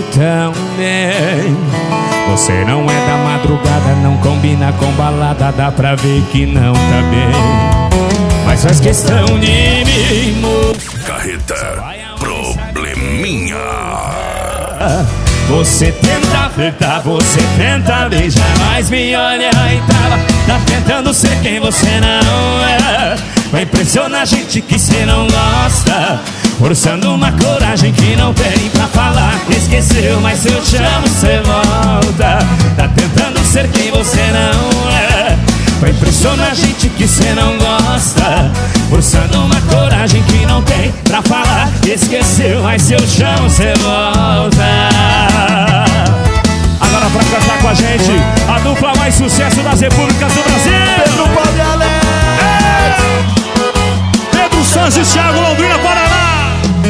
também. Você não é da madrugada, não combina com balada, dá pra ver que não tá bem. Mas faz questão de mimo. Carreta Probleminha. Você tenta flertar, você tenta beijar, mas me olha e tá tentando ser quem você não é. Vai impressionar gente que cê não gosta, forçando uma coragem que não tem pra falar. Esqueceu, mas se eu chamo cê volta. Tá tentando ser quem você não é. Vai impressionar gente que cê não gosta, forçando uma coragem que não tem pra falar. Esqueceu, mas se eu chamo cê volta. Agora pra cantar com a gente, a dupla mais sucesso das repúblicas do Brasil, Pedro Paulo e Alex, Pedro Santos e Thiago, Londrina, Paraná.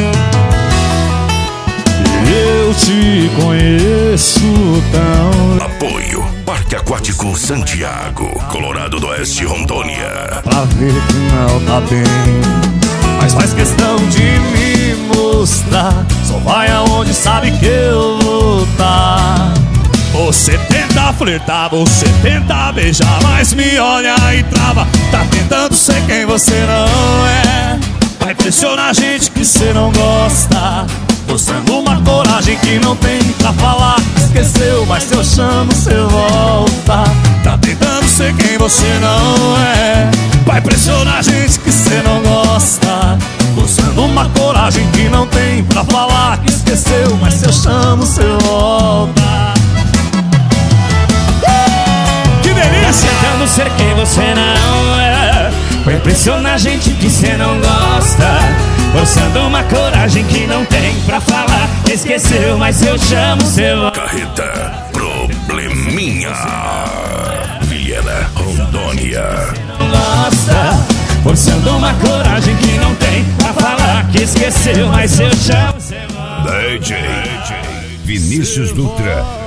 Eu te conheço tão... Apoio Parque Aquático Santiago, Colorado do Oeste, Rondônia. pra ver que não tá bem, mas faz questão de me mostrar. Só vai aonde sabe que eu vou tá. Você tenta flertar, você tenta beijar, mas me olha e trava. Tá tentando ser quem você não é. Vai impressionar gente que cê não gosta, mostrando uma coragem que não tem pra falar. Esqueceu, mas se eu chamo cê volta. Tá tentando ser quem você não é. Vai impressionar gente que cê não gosta, mostrando uma coragem que não tem pra falar. Esqueceu, mas se eu chamo cê volta. Tá tentando ser quem você não é. Vai impressionar gente que cê não gosta, forçando uma coragem que não tem pra falar. Esqueceu, mas eu chamo seu. Carreta Probleminha. Vilhena, Rondônia. Não gosta, forçando uma coragem que não tem pra falar. Que esqueceu, mas eu chamo seu. DJ Vinícius Dutra